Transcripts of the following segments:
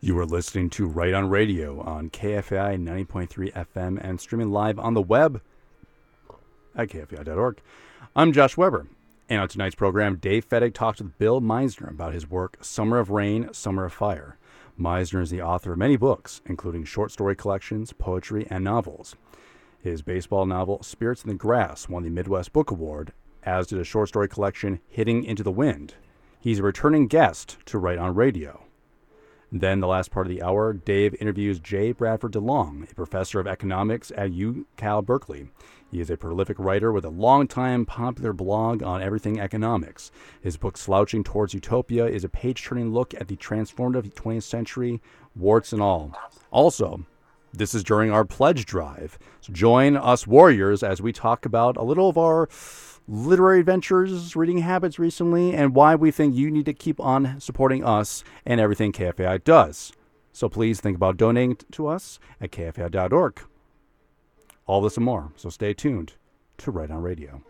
You are listening to Right on Radio on KFAI 90.3 FM and streaming live on the web at kfai.org. I'm Josh Weber, and on tonight's program, Dave Fettig talks with Bill Meisner about his work Summer of Rain, Summer of Fire. Meisner is the author of many books, including short story collections, poetry, and novels. His baseball novel Spirits in the Grass won the Midwest Book Award, as did a short story collection Hitting into the Wind. He's a returning guest to Right on Radio. Then, the last part of the hour, Dave interviews J. Bradford DeLong, a professor of economics at UCal Berkeley. He is a prolific writer with a long-time popular blog on everything economics. His book, Slouching Towards Utopia, is a page-turning look at the transformative 20th century, warts and all. Also, this is during our pledge drive. So join us warriors as we talk about a little of our literary adventures, reading habits recently, and why we think you need to keep on supporting us and everything KFAI does. So please think about donating to us at kfai.org. All this and more, so stay tuned to Right on Radio.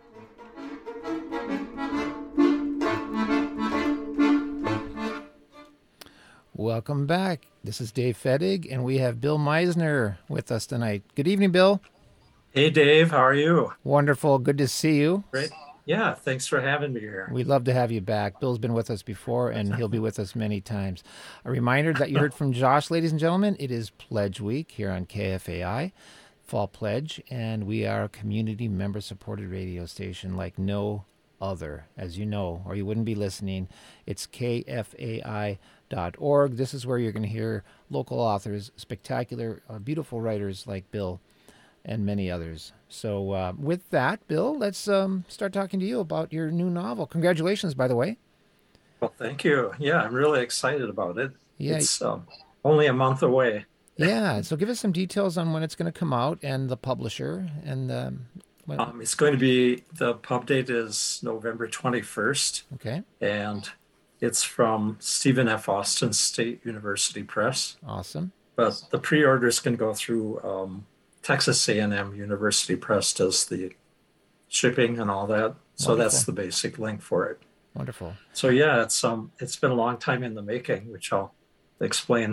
Welcome back. This is Dave Fettig, and we have Bill Meisner with us tonight. Good evening, Bill. Hey, Dave. How are you? Wonderful. Good to see you. Great. Yeah, thanks for having me here. We'd love to have you back. Bill's been with us before, and he'll be with us many times. A reminder that you heard from Josh, ladies and gentlemen. It is Pledge Week here on KFAI, Fall Pledge, and we are a community member-supported radio station like no other, as you know, or you wouldn't be listening. It's kfai.org. This is where you're going to hear local authors, spectacular, beautiful writers like Bill, and many others. So with that, Bill, let's start talking to you about your new novel. Congratulations, by the way. Well, thank you. Yeah, I'm really excited about it. Yeah. It's only a month away. Yeah, so give us some details on when it's going to come out and the publisher. And it's going to be, the pub date is November 21st. Okay. And it's from Stephen F. Austin State University Press. Awesome. But the pre-orders can go through Texas A&M University Press does the shipping and all that. So Wonderful. That's the basic link for it. Wonderful. So yeah, it's been a long time in the making, which I'll explain.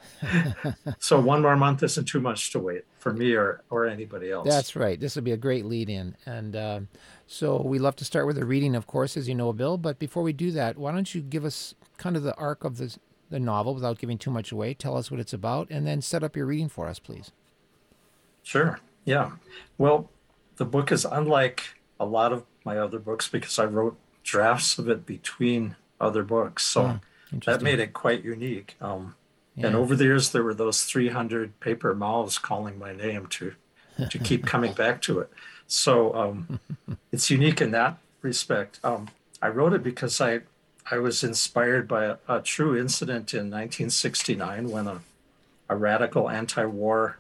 So 1 more month isn't too much to wait for me or anybody else. That's right. This would be a great lead in. And so we love to start with a reading, of course, as you know, Bill. But before we do that, why don't you give us kind of the arc of the novel without giving too much away? Tell us what it's about and then set up your reading for us, please. Sure. Yeah. Well, the book is unlike a lot of my other books because I wrote drafts of it between other books. So that made it quite unique. And over the years, there were those 300 paper mouths calling my name to keep coming back to it. So it's unique in that respect. I wrote it because I was inspired by a true incident in 1969 when a radical anti-war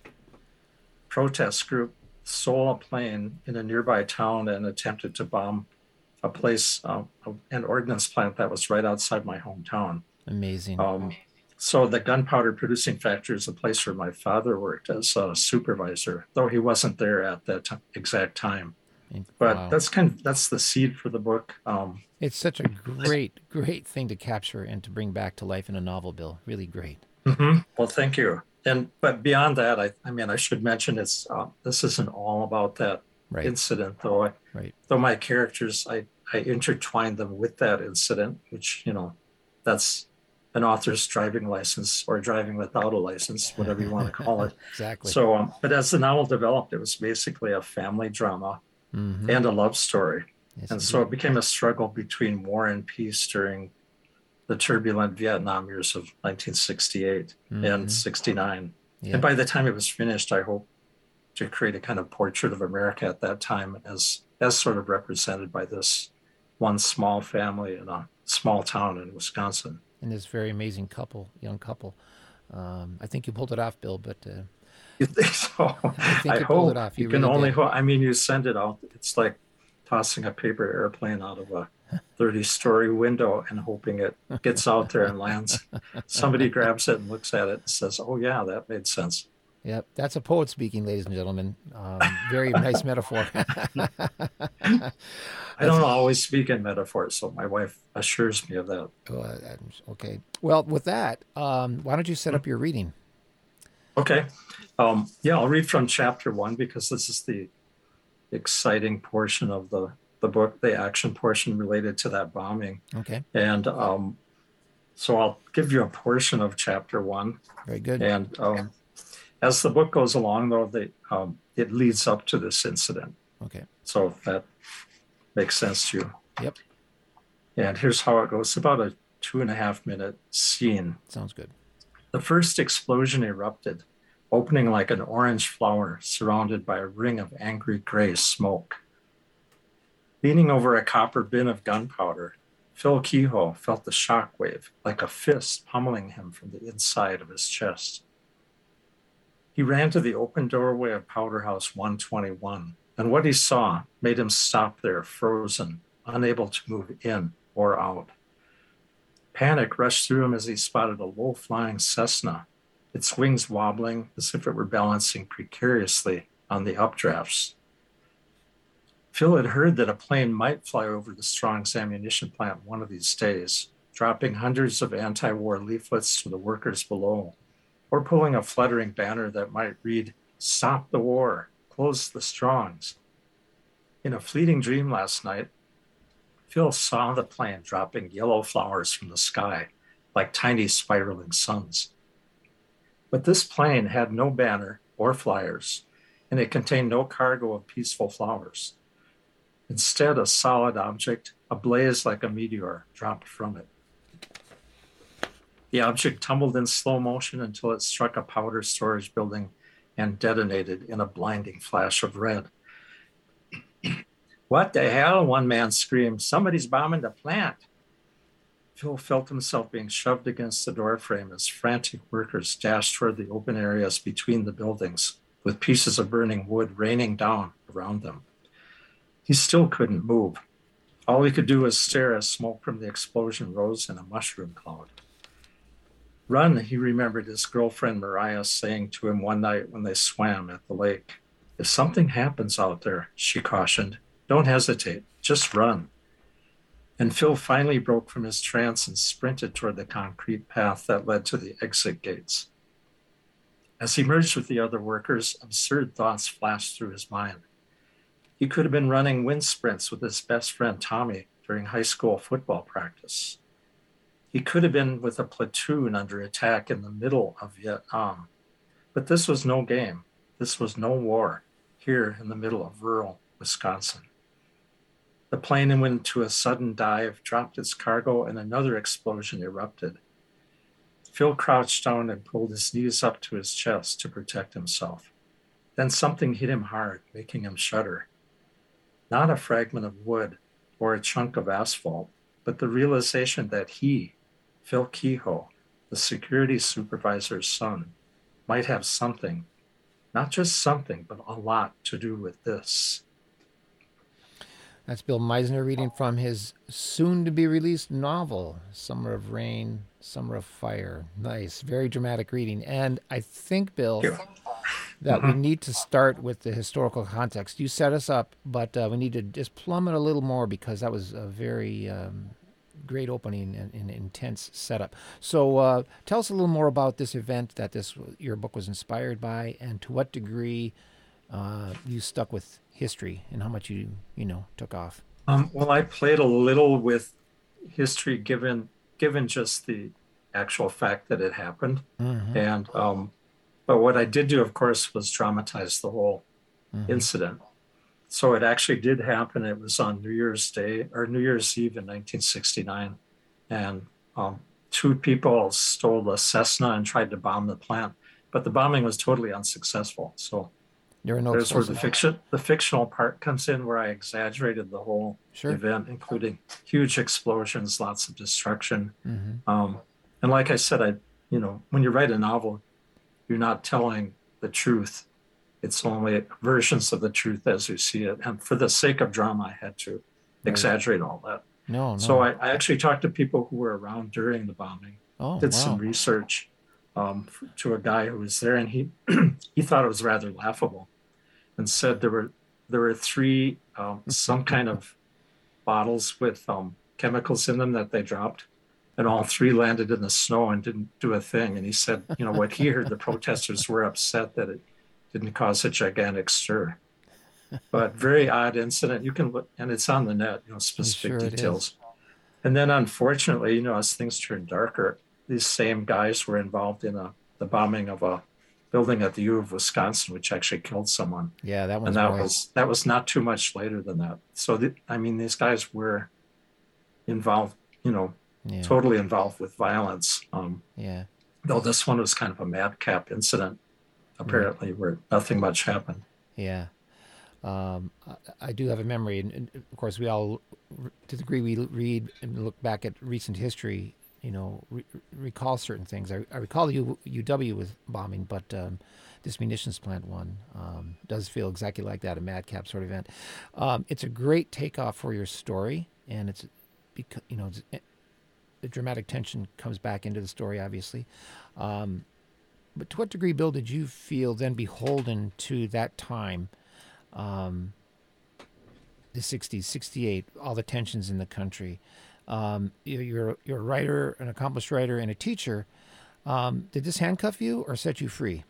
protest group stole a plane in a nearby town and attempted to bomb a place, an ordnance plant that was right outside my hometown. Amazing. So the gunpowder producing factory is a place where my father worked as a supervisor, though he wasn't there at that exact time. But wow. That's the seed for the book. It's such a great thing to capture and to bring back to life in a novel, Bill. Really great. Mm-hmm. Well, thank you. But beyond that, I should mention this isn't all about that incident, though. Though my characters, I intertwined them with that incident, which, that's an author's driving license or driving without a license, whatever you want to call it. Exactly. So, but as the novel developed, it was basically a family drama and a love story. Yes, and so it became a struggle between war and peace during the turbulent Vietnam years of 1968 and 69. Yeah. And by the time it was finished, I hope to create a kind of portrait of America at that time as sort of represented by this one small family in a small town in Wisconsin. And this very amazing young couple. I think you pulled it off, Bill, but... You think so? I think you pulled it off. You can only hope. You send it out. It's like tossing a paper airplane out of a 30-story window and hoping it gets out there and lands. Somebody grabs it and looks at it and says, oh, yeah, that made sense. Yep, that's a poet speaking, ladies and gentlemen. Very nice metaphor. I don't always speak in metaphors, so my wife assures me of that. Okay. Well, with that, why don't you set up your reading? Okay. Yeah, I'll read from chapter 1 because this is the exciting portion of the book, the action portion related to that bombing. Okay. And so I'll give you a portion of chapter 1. Very good. And as the book goes along, though, it leads up to this incident. Okay. So if that makes sense to you. Yep. And here's how it goes. It's about a 2.5-minute scene. Sounds good. The first explosion erupted, opening like an orange flower surrounded by a ring of angry gray smoke. Leaning over a copper bin of gunpowder, Phil Kehoe felt the shock wave like a fist pummeling him from the inside of his chest. He ran to the open doorway of Powder House 121, and what he saw made him stop there, frozen, unable to move in or out. Panic rushed through him as he spotted a low-flying Cessna, its wings wobbling as if it were balancing precariously on the updrafts. Phil had heard that a plane might fly over the Strong's ammunition plant one of these days, dropping hundreds of anti-war leaflets to the workers below, or pulling a fluttering banner that might read, "Stop the war, close the Strongs." In a fleeting dream last night, Phil saw the plane dropping yellow flowers from the sky like tiny spiraling suns. But this plane had no banner or flyers, and it contained no cargo of peaceful flowers. Instead, a solid object, ablaze like a meteor, dropped from it. The object tumbled in slow motion until it struck a powder storage building and detonated in a blinding flash of red. "What the hell?" one man screamed. "Somebody's bombing the plant." Phil felt himself being shoved against the doorframe as frantic workers dashed toward the open areas between the buildings, with pieces of burning wood raining down around them. He still couldn't move. All he could do was stare as smoke from the explosion rose in a mushroom cloud. "Run," he remembered his girlfriend Mariah saying to him one night when they swam at the lake. "If something happens out there," she cautioned, "don't hesitate, just run." And Phil finally broke from his trance and sprinted toward the concrete path that led to the exit gates. As he merged with the other workers, absurd thoughts flashed through his mind. He could have been running wind sprints with his best friend Tommy during high school football practice. He could have been with a platoon under attack in the middle of Vietnam. But this was no game. This was no war here in the middle of rural Wisconsin. The plane went into a sudden dive, dropped its cargo, and another explosion erupted. Phil crouched down and pulled his knees up to his chest to protect himself. Then something hit him hard, making him shudder. Not a fragment of wood or a chunk of asphalt, but the realization that he, Phil Kehoe, the security supervisor's son, might have something, not just something, but a lot to do with this. That's Bill Meisner reading from his soon-to-be-released novel, Summer of Rain, Summer of Fire. Nice, very dramatic reading. And I think, Bill, that we need to start with the historical context. You set us up, but we need to just plumb it a little more because that was a very great opening and intense setup. So tell us a little more about this event that your book was inspired by, and to what degree you stuck with history and how much you took off. Well, I played a little with history given just the actual fact that it happened. Mm-hmm. And but what I did do, of course, was dramatize the whole incident. So it actually did happen. It was on New Year's Day or New Year's Eve in 1969. And two people stole a Cessna and tried to bomb the plant, but the bombing was totally unsuccessful. So there's where the fictional part comes in, where I exaggerated the whole event, including huge explosions, lots of destruction. Mm-hmm. And like I said, when you write a novel, you're not telling the truth. It's only versions of the truth as you see it. And for the sake of drama, I had to exaggerate all that. No. So I actually talked to people who were around during the bombing, did some research to a guy who was there, and he he thought it was rather laughable, and said there were three some kind of bottles with chemicals in them that they dropped, and all three landed in the snow and didn't do a thing. And he said, what he heard, the protesters were upset that it didn't cause a gigantic stir. But very odd incident. You can look, and it's on the net, specific details. And then unfortunately, as things turned darker, these same guys were involved in the bombing of a building at the U of Wisconsin, which actually killed someone. Yeah, that that was not too much later than that. So these guys were involved, totally involved with violence. Though this one was kind of a madcap incident, apparently, where nothing much happened. Yeah. I do have a memory, and of course, we all, to the degree we read and look back at recent history, recall certain things. I recall the UW was bombing, but this munitions plant one does feel exactly like that, a madcap sort of event. It's a great takeoff for your story, and it's because the dramatic tension comes back into the story, obviously. But to what degree, Bill, did you feel then beholden to that time? The 60s, 68, all the tensions in the country. You're a writer, an accomplished writer, and a teacher. Did this handcuff you or set you free?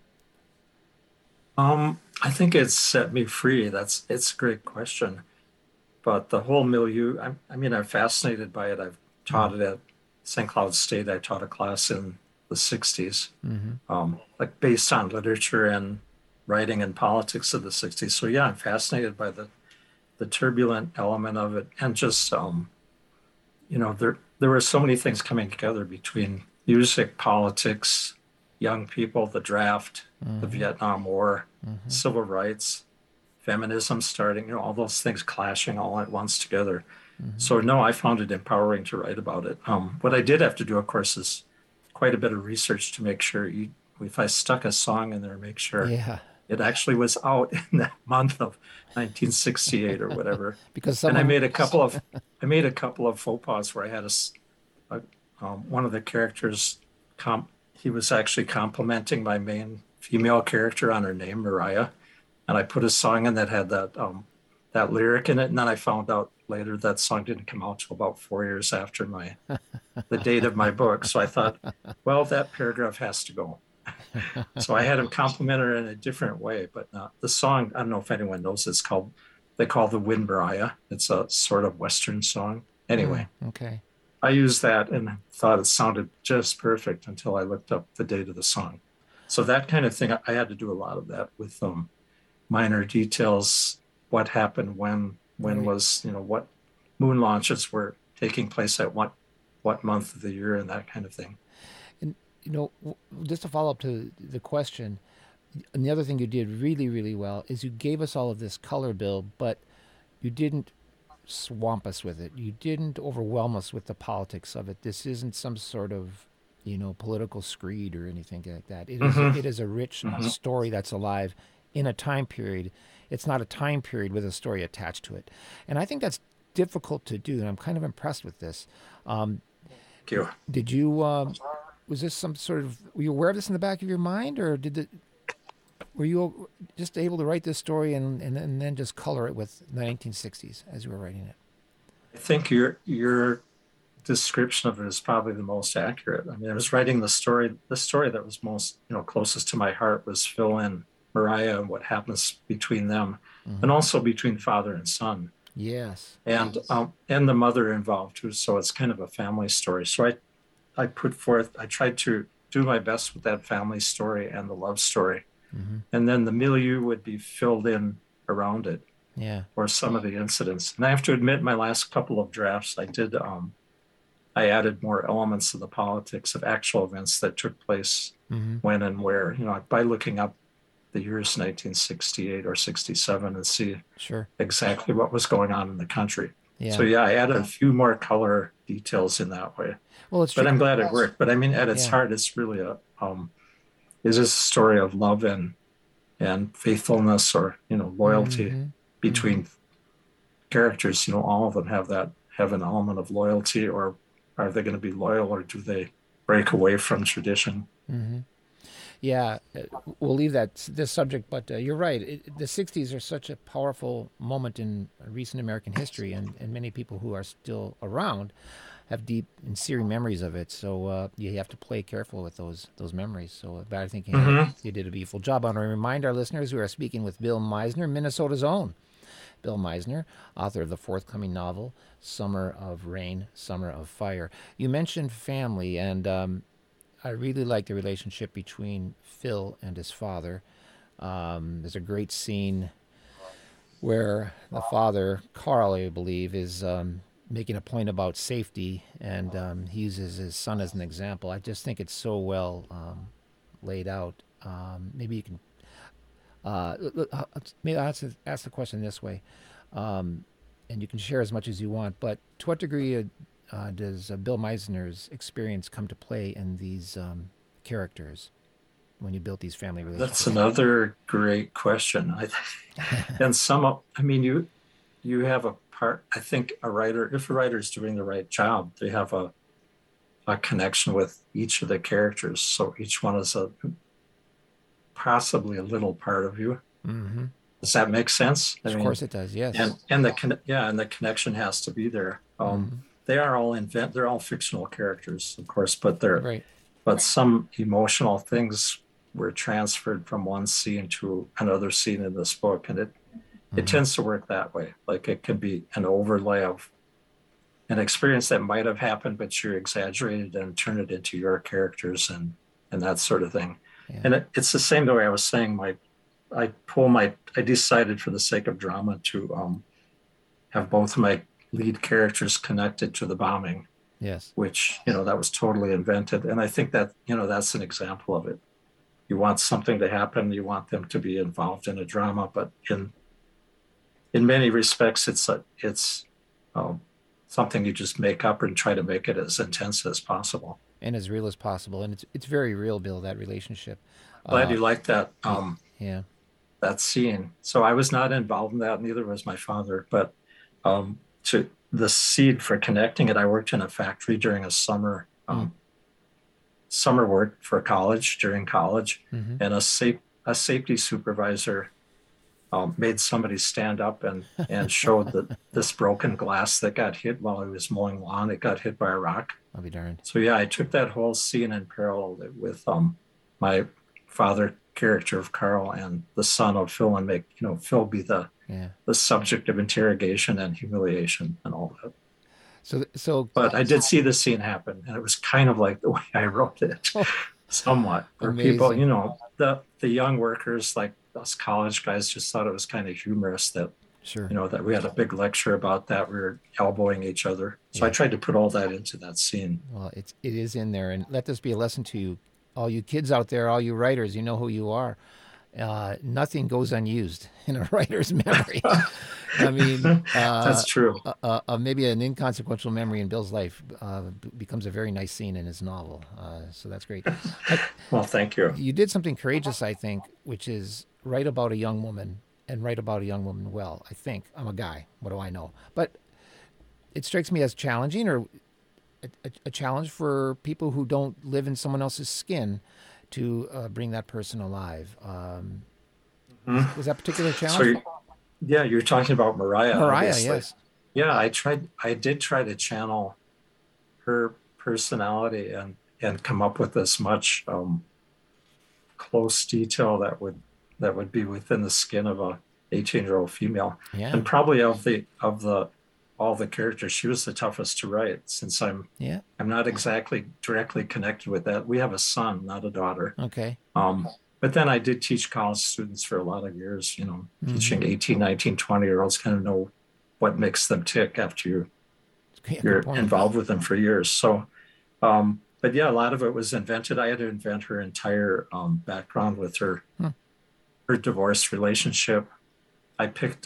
I think it set me free. It's a great question. But the whole milieu, I'm fascinated by it. I've taught it at St. Cloud State. I taught a class in the 60s, like based on literature and writing and politics of the 60s. So yeah, I'm fascinated by the turbulent element of it. And just, there were so many things coming together between music, politics, young people, the draft, the Vietnam War, civil rights, feminism starting, all those things clashing all at once together. So no, I found it empowering to write about it. What I did have to do, of course, is quite a bit of research to make sure if I stuck a song in there, make sure it actually was out in that month of 1968 or whatever. And I made a couple of faux pas where I had one of the characters, he was actually complimenting my main female character on her name, Mariah, and I put a song in that had that lyric in it, and then I found out later that song didn't come out till about 4 years after the date of my book. So I thought, well, that paragraph has to go. So I had him compliment her in a different way, but the song, I don't know if anyone knows, they call the Wind Mariah. It's a sort of Western song. Anyway, okay. I used that and thought it sounded just perfect until I looked up the date of the song. So that kind of thing, I had to do a lot of that with minor details, what happened when was, what moon launches were taking place at what month of the year and that kind of thing. And, just to follow up to the question, and the other thing you did really, really well is you gave us all of this color, Bill, but you didn't swamp us with it. You didn't overwhelm us with the politics of it. This isn't some sort of, political screed or anything like that. It is a rich story that's alive in a time period. It's not a time period with a story attached to it. And I think that's difficult to do, and I'm kind of impressed with this. Thank you. Did you, was this some sort of, were you aware of this in the back of your mind, or were you just able to write this story and then just color it with the 1960s as you were writing it? I think your description of it is probably the most accurate. I was writing the story that was most, closest to my heart was Phil and Mariah and what happens between them, and also between father and son. Yes. And the mother involved too. So it's kind of a family story. So I tried to do my best with that family story and the love story. And then the milieu would be filled in around it. Yeah. Or some of the incidents. And I have to admit, my last couple of drafts, I added more elements of the politics of actual events that took place when and where, by looking up the years 1968 or 67 and see exactly what was going on in the country. Yeah. So I added a few more color details in that way. Well, it's but I'm glad it worked. But at its heart, it's really is this a story of love and faithfulness or loyalty between characters. All of them have an element of loyalty, or are they going to be loyal, or do they break away from tradition? Yeah, we'll leave this subject, but you're right. The 60s are such a powerful moment in recent American history, and many people who are still around have deep and searing memories of it. So you have to play careful with those memories. So, but I think Hmm. you did a beautiful job. I want to remind our listeners we are speaking with Bill Meisner, Minnesota's own Bill Meisner, author of the forthcoming novel, Summer of Rain, Summer of Fire. You mentioned family, and I really like the relationship between Phil and his father. There's a great scene where the father, Carl, I believe, is making a point about safety, and he uses his son as an example. I just think it's so well laid out. Maybe you can maybe I'll ask the question this way, and you can share as much as you want. But to what degree does Bill Meisner's experience come to play in these characters when you built these family That's relationships? another great question. And I mean, you have a part, I think a writer, if a writer is doing the right job, they have a connection with each of the characters. So each one is possibly a little part of you. Mm-hmm. Does that make sense? I Of mean, course it does. Yes. and the connection has to be there. Mm-hmm. They're all fictional characters, of course, Right. but some emotional things were transferred from one scene to another scene in this book, and it Mm-hmm. tends to work that way. Like it can be an overlay of an experience that might have happened, but you exaggerated and turn it into your characters and that sort of thing. Yeah. And it's the same the way I was saying. I decided for the sake of drama to have both of my lead characters connected to the bombing, Yes. which that was totally invented. And I think that that's an example of it. You want something to happen, you want them to be involved in a drama, but in many respects, it's um, something you just make up and try to make it as intense as possible. And as real as possible, and it's very real, Bill. That relationship. Glad Uh, you like that yeah. that scene. So I was not involved in that, neither was my father. But to the seed for connecting it, I worked in a factory during a Mm. summer work for college during college, Mm-hmm. and a safety supervisor made somebody stand up and showed that this broken glass that got hit while he was mowing lawn, it got hit by a rock. I'll be darned. So yeah, I took that whole scene and paralleled it with my father character of Carl and the son of Phil, and make Phil be Yeah. the subject of interrogation and humiliation and all that. So But I did see the scene happen, and it was kind of like the way I wrote it, somewhat. Where people, amazing. the young workers like us college guys just thought it was kind of humorous that Sure. that we had a big lecture about that. We were elbowing each other. So I Yeah. tried to put all that into that scene. Well, it is in there, and let this be a lesson to you, all you kids out there, all you writers. You know who you are. Nothing goes unused in a writer's memory. I mean, That's true. maybe an inconsequential memory in Bill's life becomes a very nice scene in his novel. So that's great. Well, thank you. You did something courageous, I think, which is write about a young woman and write about a young woman well. I think I'm a guy. What do I know? But it strikes me as challenging, or a challenge for people who don't live in someone else's skin to bring that person alive. Mhm. Was that particular So, challenge? yeah, you're talking about Mariah, Mariah, obviously. yes. Yeah, I did try to channel her personality and come up with as much close detail that would be within the skin of a 18-year-old female. Yeah. And probably of the all the characters, she was the toughest to write, since Yeah. I'm not exactly directly connected with that. We have a son, not a daughter. Okay. But then I did teach college students for a lot of years, Mm-hmm. teaching 18, 19, 20-year-olds, kind of know what makes them tick after Yeah, you're good point. involved with them for years. So, but yeah, a lot of it was invented. I had to invent her entire background with her divorce relationship. I picked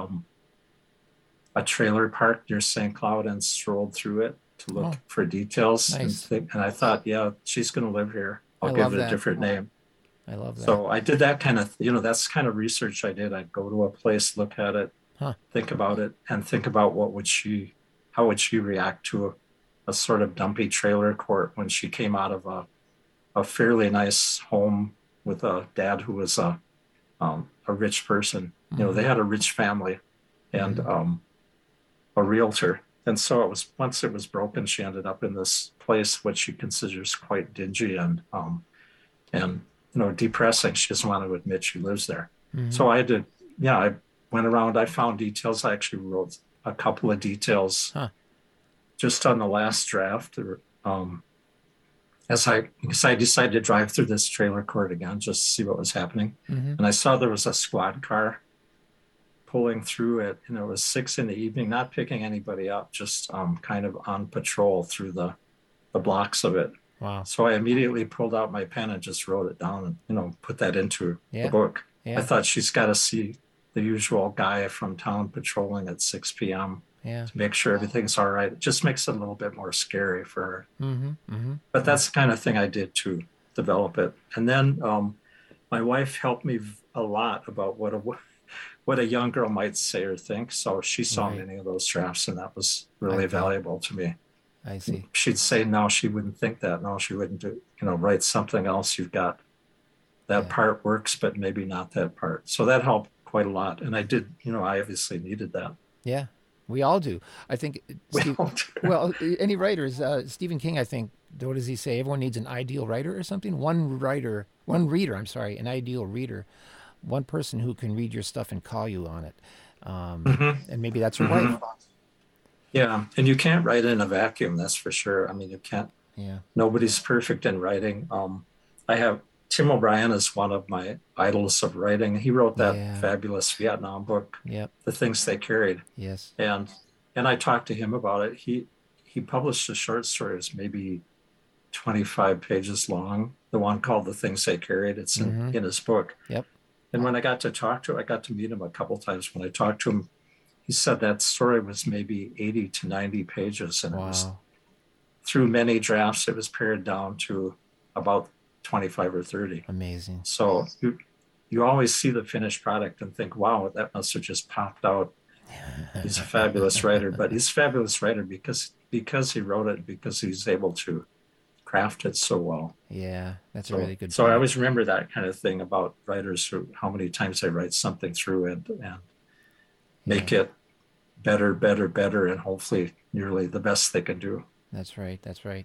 a trailer park near St. Cloud and strolled through it to look for details. Nice. And I thought, yeah, she's going to live here. I'll I give love it that. a different name. I love that. So I did that kind of, that's kind of research I did. I'd go to a place, look at it, think about it, and think about how would she react to a sort of dumpy trailer court when she came out of a fairly nice home with a dad who was a rich person. You know, they had a rich family and a realtor. And so it was, once it was broken, she ended up in this place which she considers quite dingy and depressing. She doesn't want to admit she lives there. So I had to, I went around, I found details. I actually wrote a couple of details just on the last draft. As I decided to drive through this trailer court again, just to see what was happening. And I saw there was a squad car pulling through it, and it was 6 p.m, not picking anybody up, just kind of on patrol through the blocks of it. Wow. So I immediately pulled out my pen and just wrote it down and, put that into the book. I thought she's got to see the usual guy from town patrolling at 6 p.m. to make sure everything's all right. It just makes it a little bit more scary for her. But that's the kind of thing I did to develop it. And then my wife helped me a lot about what a young girl might say or think. So she saw many of those drafts, and that was really valuable to me. I see. She'd say, no, she wouldn't think that. No, she wouldn't do, write something else. You've got that part works, but maybe not that part. So that helped quite a lot. And I did, I obviously needed that. Yeah, we all do. I think, well, any writers, Stephen King, I think, what does he say? Everyone needs an ideal writer or something? An ideal reader. One person who can read your stuff and call you on it. And maybe that's your wife. Yeah, and you can't write in a vacuum, that's for sure. I mean, you can't. Yeah. Nobody's perfect in writing. I have Tim O'Brien is one of my idols of writing. He wrote that fabulous Vietnam book, The Things They Carried. Yes. And I talked to him about it. He published a short story. It's maybe 25 pages long. The one called The Things They Carried. It's in his book. Yep. And when I got to meet him a couple times. When I talked to him, he said that story was maybe 80 to 90 pages. And it was through many drafts, it was pared down to about 25 or 30. Amazing. So you always see the finished product and think, wow, that must have just popped out. He's a fabulous writer, but he's a fabulous writer because he wrote it, because he's able to craft it so well. Yeah, that's a really good point. So I always remember that kind of thing about writers, how many times they write something through and make it better, and hopefully nearly the best they can do. That's right.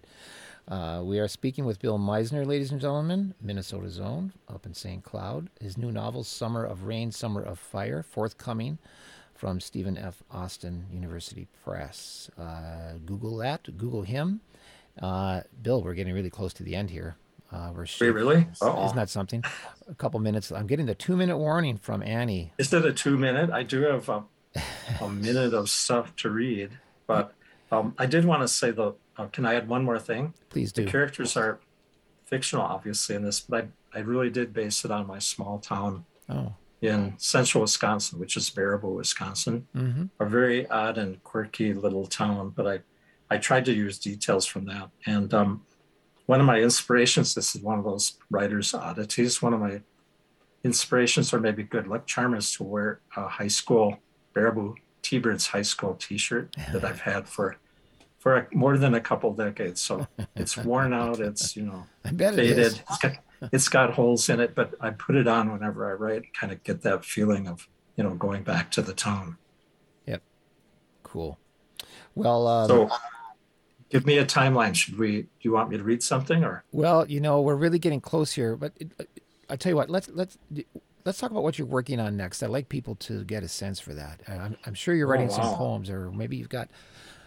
We are speaking with Bill Meisner, ladies and gentlemen, Minnesota's own, up in St. Cloud. His new novel, Summer of Rain, Summer of Fire, forthcoming from Stephen F. Austin University Press. Google that. Google him. Bill, we're getting really close to the end here. Really? Isn't that something? A couple minutes. I'm getting the 2-minute warning from Annie. Is it a 2-minute? I do have a minute of stuff to read, but I did want to say can I add one more thing? Please do. The characters are fictional, obviously, in this, but I really did base it on my small town in central Wisconsin, which is Baraboo, Wisconsin. A very odd and quirky little town, but I tried to use details from that. And one of my inspirations, this is one of those writer's oddities, one of my inspirations, or maybe good luck charm, is to wear a high school, Baraboo T-Birds high school t-shirt that I've had for more than a couple decades. So it's worn out, it's, I bet faded. It is. It's got holes in it, but I put it on whenever I write, kind of get that feeling of, going back to the town. Yep. Cool. Well, so give me a timeline. Do you want me to read something or? Well, we're really getting close here, but I tell you what, let's talk about what you're working on next. I'd like people to get a sense for that. I'm sure you're writing some poems, or maybe you've got.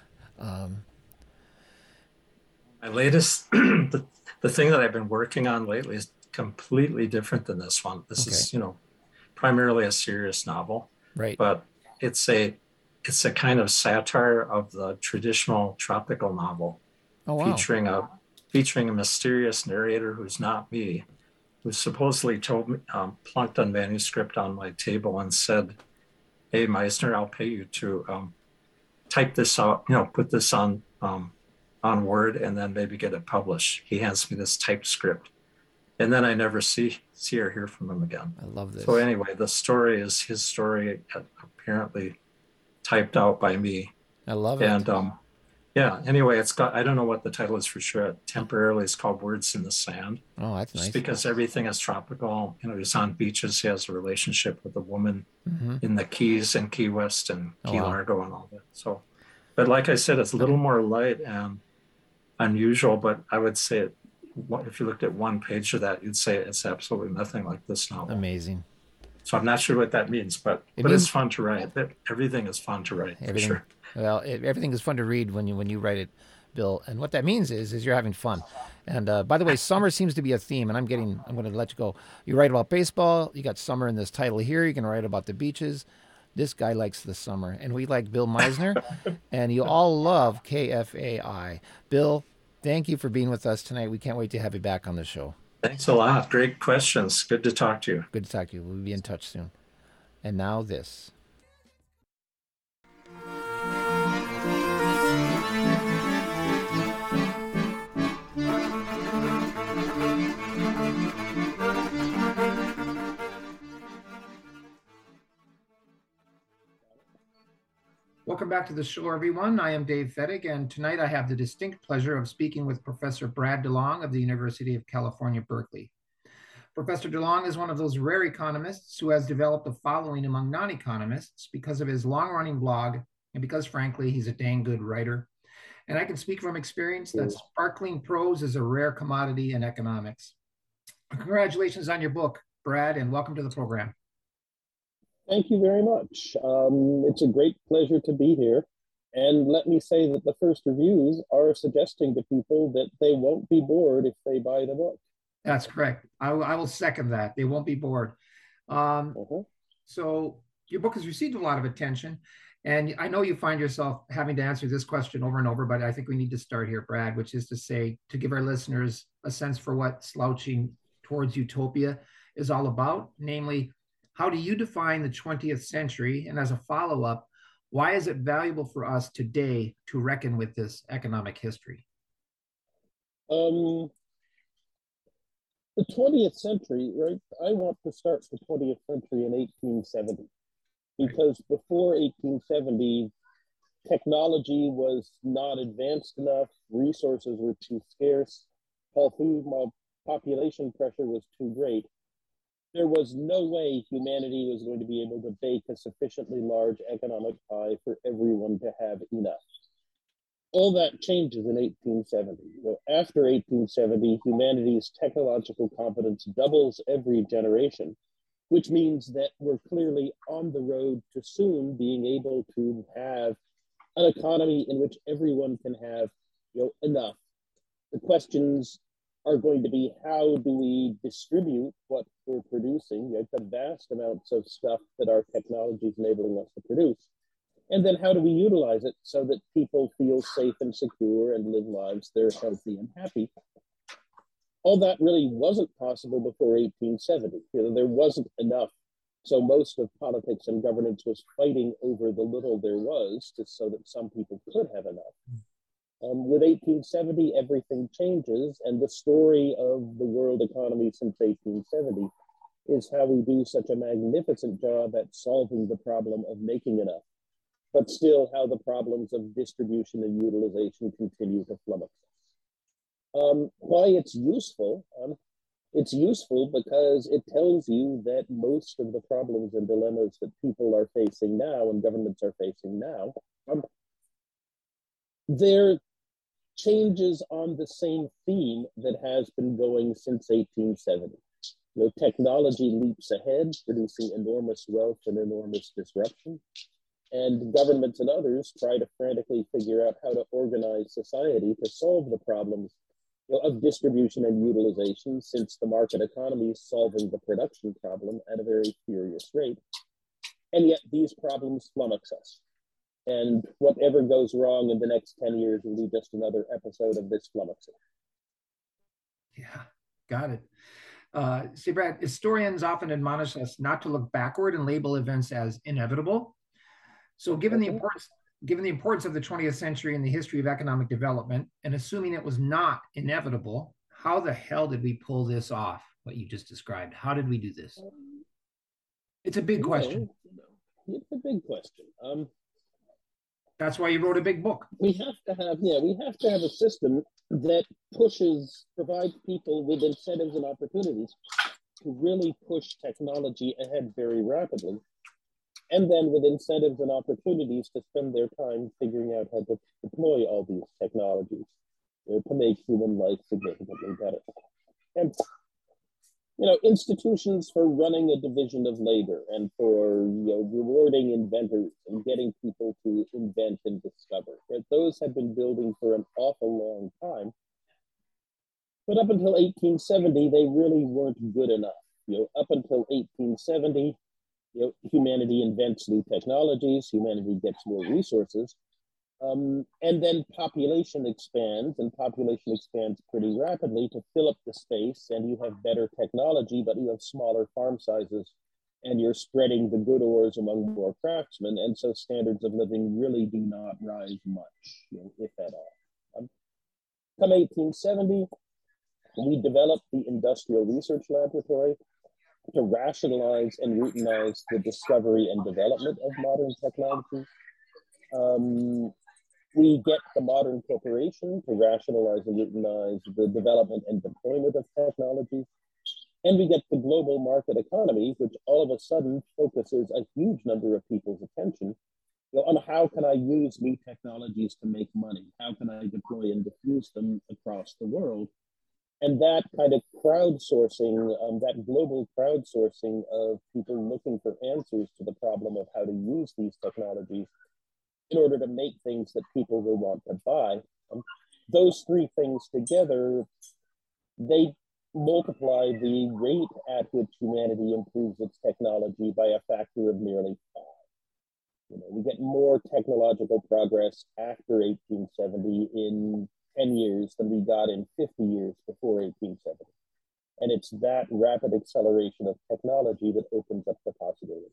My latest, the thing that I've been working on lately is completely different than this one. This is, primarily a serious novel, right? But it's a kind of satire of the traditional tropical novel, featuring a mysterious narrator who's not me, who supposedly told me, plunked a manuscript on my table and said, "Hey, Meisner, I'll pay you to type this out, put this on Word and then maybe get it published." He hands me this typed script, and then I never see or hear from him again. I love this. So anyway, the story is his story, apparently typed out by me. I love it. And Yeah. Anyway, it's got, I don't know what the title is for sure. Temporarily, it's called Words in the Sand. Oh, that's Just nice. because everything is tropical. He's on beaches. He has a relationship with a woman Mm-hmm. in the Keys and Key West and Oh, Key wow. Largo and all that. So, but like I said, it's a little more light and unusual, but I would say if you looked at one page of that, you'd say it's absolutely nothing like this novel. Amazing. So I'm not sure what that means, but it's fun to write. Everything is fun to write, for sure. Well, everything is fun to read when you write it, Bill. And what that means is you're having fun. And by the way, summer seems to be a theme, and I'm going to let you go. You write about baseball. You got summer in this title here. You can write about the beaches. This guy likes the summer, and we like Bill Meisner, and you all love KFAI. Bill, thank you for being with us tonight. We can't wait to have you back on the show. Thanks a lot. Great questions. Good to talk to you. Good to talk to you. We'll be in touch soon. And now this. Welcome back to the show, everyone. I am Dave Fettig, and tonight I have the distinct pleasure of speaking with Professor Brad DeLong of the University of California, Berkeley. Professor DeLong is one of those rare economists who has developed a following among non-economists because of his long-running blog and because, frankly, he's a dang good writer. And I can speak from experience that sparkling prose is a rare commodity in economics. Congratulations on your book, Brad, and welcome to the program. Thank you very much. It's a great pleasure to be here. And let me say that the first reviews are suggesting to people that they won't be bored if they buy the book. That's correct. I will second that. They won't be bored. So your book has received a lot of attention. And I know you find yourself having to answer this question over and over, but I think we need to start here, Brad, which is to say, to give our listeners a sense for what slouching towards utopia is all about, namely, how do you define the 20th century? And as a follow-up, why is it valuable for us today to reckon with this economic history? The 20th century, right? I want to start the 20th century in 1870, because before 1870, technology was not advanced enough, resources were too scarce, population pressure was too great. There was no way humanity was going to be able to bake a sufficiently large economic pie for everyone to have enough. All that changes in 1870. After 1870, humanity's technological competence doubles every generation, which means that we're clearly on the road to soon being able to have an economy in which everyone can have enough. The questions are going to be, how do we distribute what we're producing, the vast amounts of stuff that our technology is enabling us to produce, and then how do we utilize it so that people feel safe and secure and live lives that are healthy and happy. All that really wasn't possible before 1870. There wasn't enough. So most of politics and governance was fighting over the little there was, just so that some people could have enough. With 1870, everything changes, and the story of the world economy since 1870 is how we do such a magnificent job at solving the problem of making enough, but still how the problems of distribution and utilization continue to flummox us. Why it's useful? It's useful because it tells you that most of the problems and dilemmas that people are facing now and governments are facing now, they're changes on the same theme that has been going since 1870. Technology leaps ahead, producing enormous wealth and enormous disruption. And governments and others try to frantically figure out how to organize society to solve the problems of distribution and utilization, since the market economy is solving the production problem at a very furious rate. And yet these problems flummox us. And whatever goes wrong in the next 10 years will be just another episode of this flummoxing. Yeah, got it. See, Brad, historians often admonish us not to look backward and label events as inevitable. So given the importance of the 20th century in the history of economic development, and assuming it was not inevitable, how the hell did we pull this off, what you just described? How did we do this? It's a big question. It's a big question. That's why you wrote a big book. We have to have a system that provides people with incentives and opportunities to really push technology ahead very rapidly, and then with incentives and opportunities to spend their time figuring out how to deploy all these technologies to make human life significantly better. And institutions for running a division of labor and for rewarding inventors and getting people to invent and discover, right? Those have been building for an awful long time. But up until 1870, they really weren't good enough. Up until 1870, humanity invents new technologies, humanity gets more resources, and then population expands pretty rapidly to fill up the space, and you have better technology, but you have smaller farm sizes, and you're spreading the good ores among more craftsmen, and so standards of living really do not rise much, if at all. Come 1870, we developed the Industrial Research Laboratory to rationalize and routinize the discovery and development of modern technology. We get the modern corporation to rationalize and routinize the development and deployment of technologies. And we get the global market economy, which all of a sudden focuses a huge number of people's attention on how can I use new technologies to make money? How can I deploy and diffuse them across the world? And that kind of crowdsourcing, that global crowdsourcing of people looking for answers to the problem of how to use these technologies in order to make things that people will want to buy. Those three things together, they multiply the rate at which humanity improves its technology by a factor of nearly 5. We get more technological progress after 1870 in 10 years than we got in 50 years before 1870. And it's that rapid acceleration of technology that opens up the possibilities.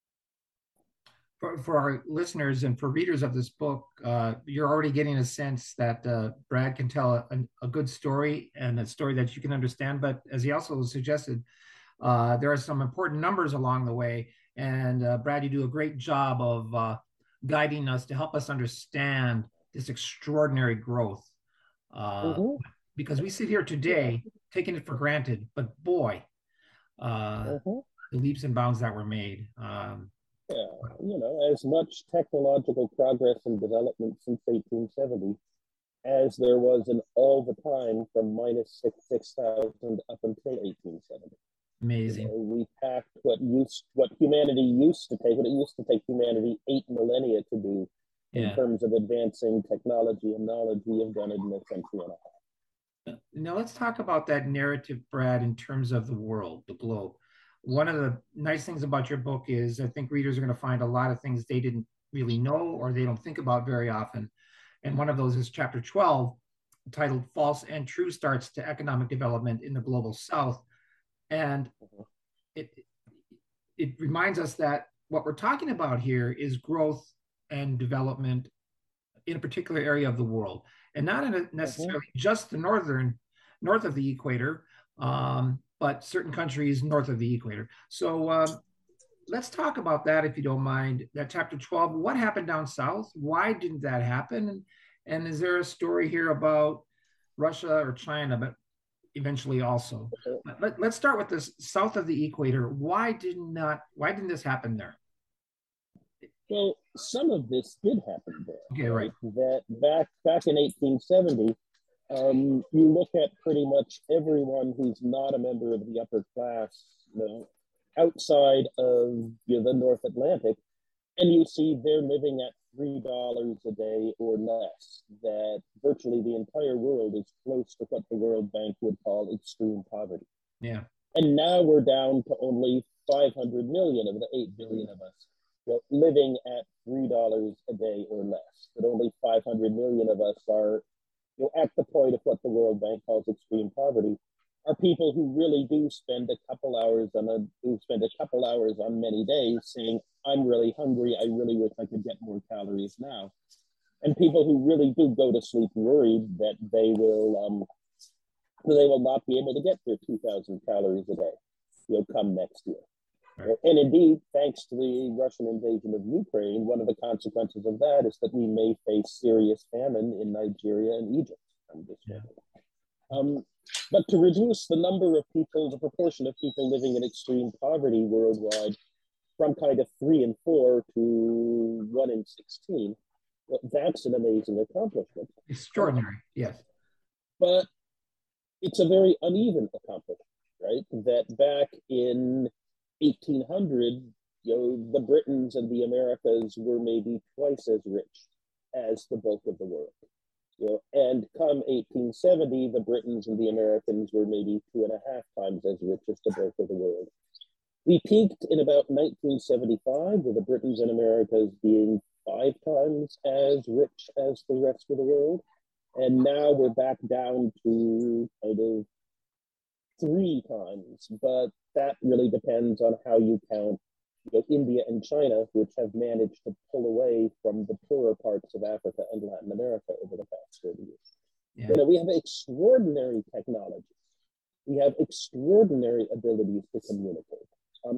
For our listeners and for readers of this book, you're already getting a sense that Brad can tell a good story and a story that you can understand. But as he also suggested, there are some important numbers along the way. And Brad, you do a great job of guiding us to help us understand this extraordinary growth. Because we sit here today taking it for granted, but boy, the leaps and bounds that were made. As much technological progress and development since 1870 as there was in all the time from minus 6,000 up until 1870. Amazing. We packed what humanity used to take, what it used to take humanity 8 millennia to do in terms of advancing technology and knowledge. We have done it in a century and a half. Now let's talk about that narrative, Brad, in terms of the world, the globe. One of the nice things about your book is I think readers are going to find a lot of things they didn't really know or they don't think about very often. And one of those is chapter 12, titled False and True Starts to Economic Development in the Global South. And it reminds us that what we're talking about here is growth and development in a particular area of the world, and not in necessarily just the north of the equator, but certain countries north of the equator. So let's talk about that, if you don't mind. That chapter 12, what happened down south? Why didn't that happen? And is there a story here about Russia or China, but eventually also? Let's start with this south of the equator. Why didn't this happen there? Well, some of this did happen there. Okay, right. That back in 1870, you look at pretty much everyone who's not a member of the upper class, outside of the North Atlantic, and you see they're living at $3 a day or less. That virtually the entire world is close to what the World Bank would call extreme poverty. Yeah. And now we're down to only 500 million of the 8 billion of us living at $3 a day or less. But only 500 million of us are at the point of what the World Bank calls extreme poverty. Are people who really do spend a couple hours on many days saying, I'm really hungry, I really wish I could get more calories now. And people who really do go to sleep worried that they will not be able to get their 2,000 calories a day, come next year. And indeed, thanks to the Russian invasion of Ukraine, one of the consequences of that is that we may face serious famine in Nigeria and Egypt. But to reduce the number of people, the proportion of people living in extreme poverty worldwide from kind of 3 in 4 to 1 in 16, well, that's an amazing accomplishment. Extraordinary, yes. But it's a very uneven accomplishment, right? That back in 1800, the Britons and the Americas were maybe twice as rich as the bulk of the world. And come 1870, the Britons and the Americans were maybe 2.5 times as rich as the bulk of the world. We peaked in about 1975, with the Britons and Americas being 5 times as rich as the rest of the world. And now we're back down to kind of 3 times, but that really depends on how you count India and China, which have managed to pull away from the poorer parts of Africa and Latin America over the past 30 years. Yeah. We have extraordinary technologies. We have extraordinary abilities to communicate.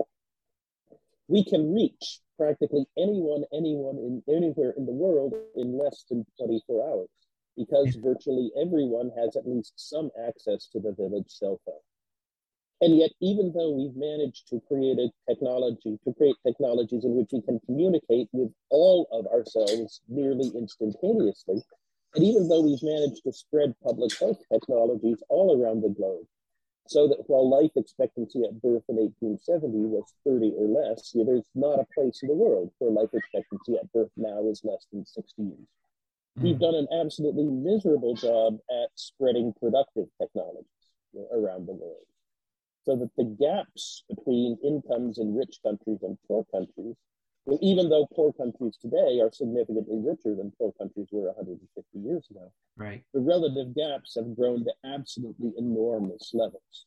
We can reach practically anyone anywhere in the world in less than 24 hours, because virtually everyone has at least some access to the village cell phone. And yet, even though we've managed to create technologies in which we can communicate with all of ourselves nearly instantaneously, and even though we've managed to spread public health technologies all around the globe, so that while life expectancy at birth in 1870 was 30 or less, there's not a place in the world where life expectancy at birth now is less than 60 years. We've done an absolutely miserable job at spreading productive technologies around the world, so that the gaps between incomes in rich countries and poor countries, even though poor countries today are significantly richer than poor countries were 150 years ago, right, the relative gaps have grown to absolutely enormous levels.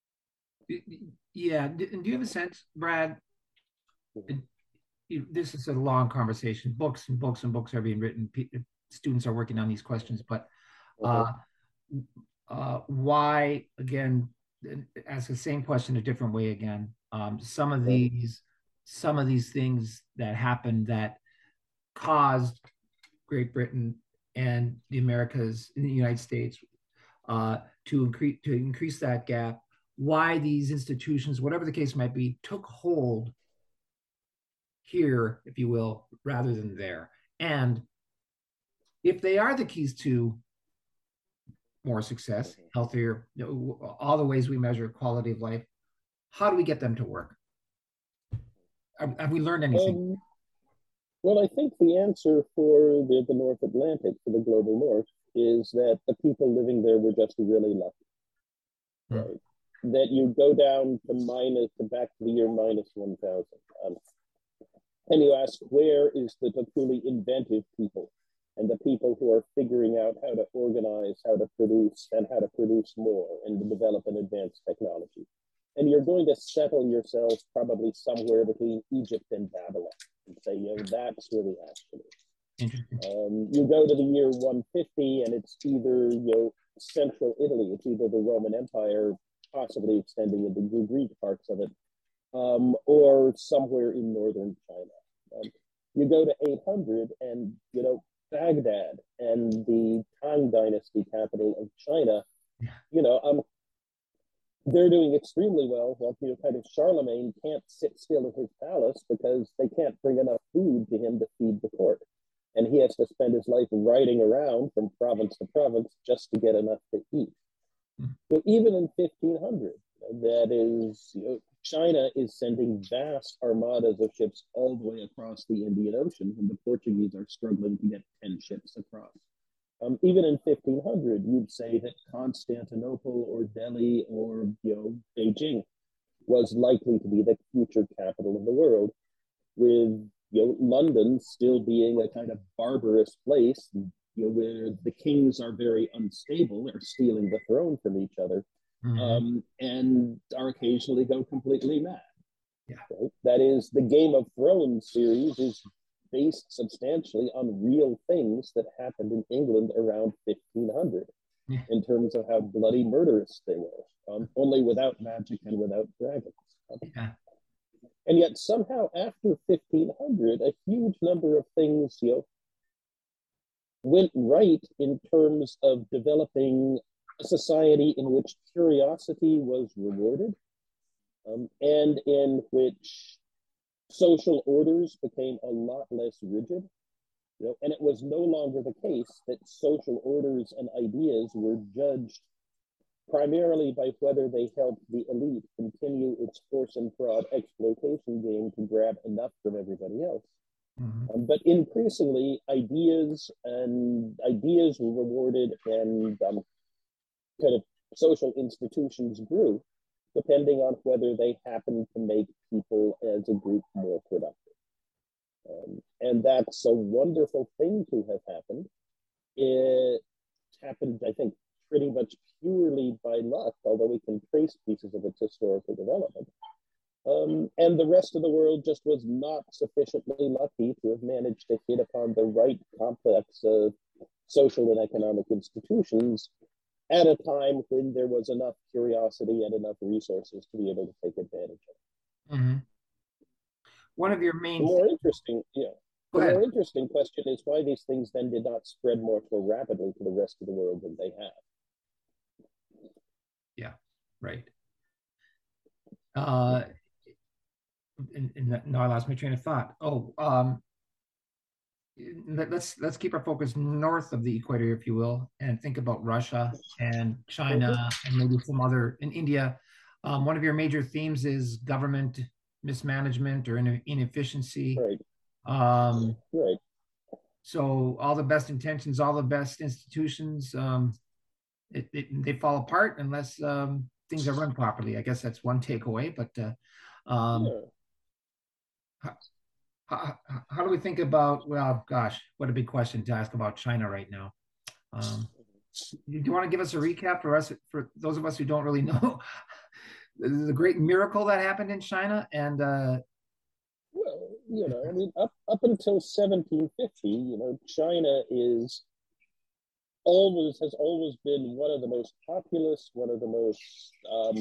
Yeah. Do you have a sense, Brad? This is a long conversation. Books and books and books are being written. Students are working on these questions, but why, again, ask the same question a different way again. Some of these things that happened that caused Great Britain and the Americas in the United States to increase that gap, why these institutions, whatever the case might be, took hold here, if you will, rather than there. And if they are the keys to more success, healthier, all the ways we measure quality of life, how do we get them to work? Have we learned anything? Well, I think the answer for the North Atlantic, for the global North, is that the people living there were just really lucky. Right? That you go down to back to the year -1000, and you ask, where is the truly inventive people, and the people who are figuring out how to organize, how to produce, and how to produce more, and to develop an advanced technology. And you're going to settle yourselves probably somewhere between Egypt and Babylon and say, that's where the action is. You go to the year 150, and it's either central Italy, it's either the Roman Empire, possibly extending into the Greek parts of it, or somewhere in northern China. You go to 800, and Baghdad and the Tang Dynasty capital of China, they're doing extremely well. Well, kind of Charlemagne can't sit still in his palace because they can't bring enough food to him to feed the court. And he has to spend his life riding around from province to province just to get enough to eat. So even in 1500, that is, China is sending vast armadas of ships all the way across the Indian Ocean, and the Portuguese are struggling to get 10 ships across. Even in 1500, you'd say that Constantinople or Delhi or Beijing was likely to be the future capital of the world, with London still being a kind of barbarous place, where the kings are very unstable, they're stealing the throne from each other, and are occasionally go completely mad. Yeah. Right? That is, the Game of Thrones series is based substantially on real things that happened in England around 1500, in terms of how bloody murderous they were, only without magic and without dragons. And yet somehow after 1500, a huge number of things, went right in terms of developing a society in which curiosity was rewarded, and in which social orders became a lot less rigid. And it was no longer the case that social orders and ideas were judged primarily by whether they helped the elite continue its force and fraud exploitation game to grab enough from everybody else. Mm-hmm. But increasingly, ideas were rewarded, and kind of social institutions grew, depending on whether they happened to make people as a group more productive. And that's a wonderful thing to have happened. It happened, I think, pretty much purely by luck, although we can trace pieces of its historical development. And the rest of the world just was not sufficiently lucky to have managed to hit upon the right complex of social and economic institutions at a time when there was enough curiosity and enough resources to be able to take advantage of it. Mm-hmm. One of your main... The more interesting question is why these things then did not spread more rapidly to the rest of the world than they have. Yeah, right. Now I lost my train of thought. Let's keep our focus north of the equator, if you will, and think about Russia and China and maybe some other in India. One of your major themes is government mismanagement or inefficiency. Right. Right. So all the best intentions, all the best institutions, they fall apart unless things are run properly. I guess that's one takeaway. But how do we think about? Well, gosh, what a big question to ask about China right now. Do you want to give us a recap for those of us who don't really know the great miracle that happened in China? And well, I mean, up until 1750, China has always been one of the most populous, one of the most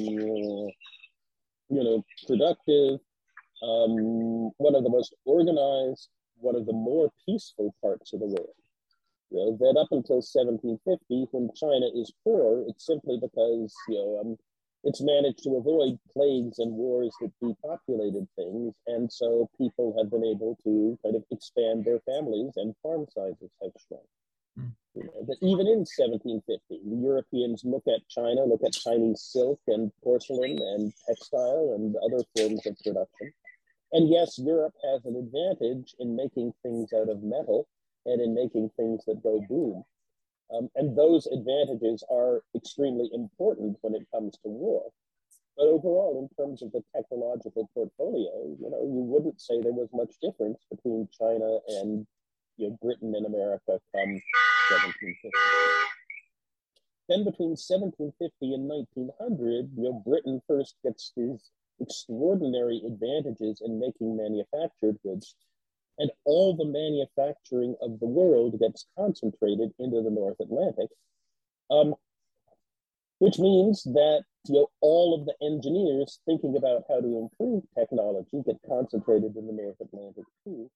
productive, one of the most organized, one of the more peaceful parts of the world. That up until 1750, when China is poor, it's simply because it's managed to avoid plagues and wars that depopulated things, and so people have been able to kind of expand their families, and farm sizes have shrunk. But even in 1750, the Europeans look at China, look at Chinese silk and porcelain and textile and other forms of production. And yes, Europe has an advantage in making things out of metal and in making things that go boom. And those advantages are extremely important when it comes to war. But overall, in terms of the technological portfolio, you wouldn't say there was much difference between China and Britain and America come 1750. Then between 1750 and 1900, Britain first gets these extraordinary advantages in making manufactured goods, and all the manufacturing of the world gets concentrated into the North Atlantic, which means that all of the engineers thinking about how to improve technology get concentrated in the North Atlantic too.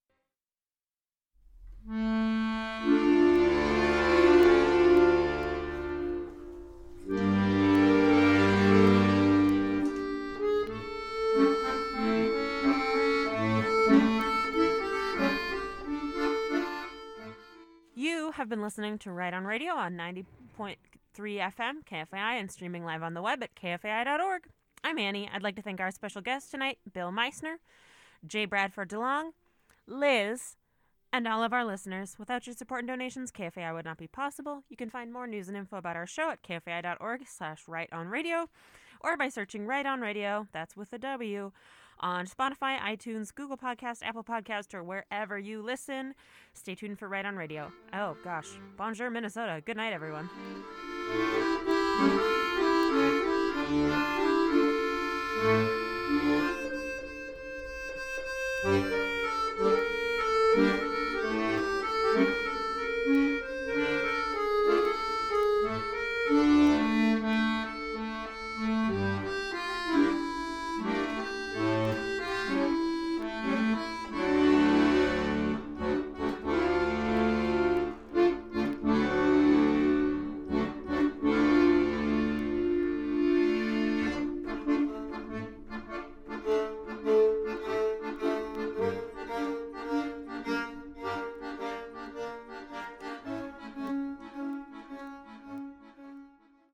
You have been listening to Right On Radio on 90.3 FM, KFAI, and streaming live on the web at kfai.org. I'm Annie. I'd like to thank our special guests tonight, Bill Meissner, J. Bradford DeLong, Liz, and all of our listeners. Without your support and donations, KFAI would not be possible. You can find more news and info about our show at kfai.org/rightonradio, or by searching Right On Radio, that's with a W, on Spotify, iTunes, Google Podcast, Apple Podcast, or wherever you listen. Stay tuned for Right On Radio. Oh, gosh. Bonjour, Minnesota. Good night, everyone.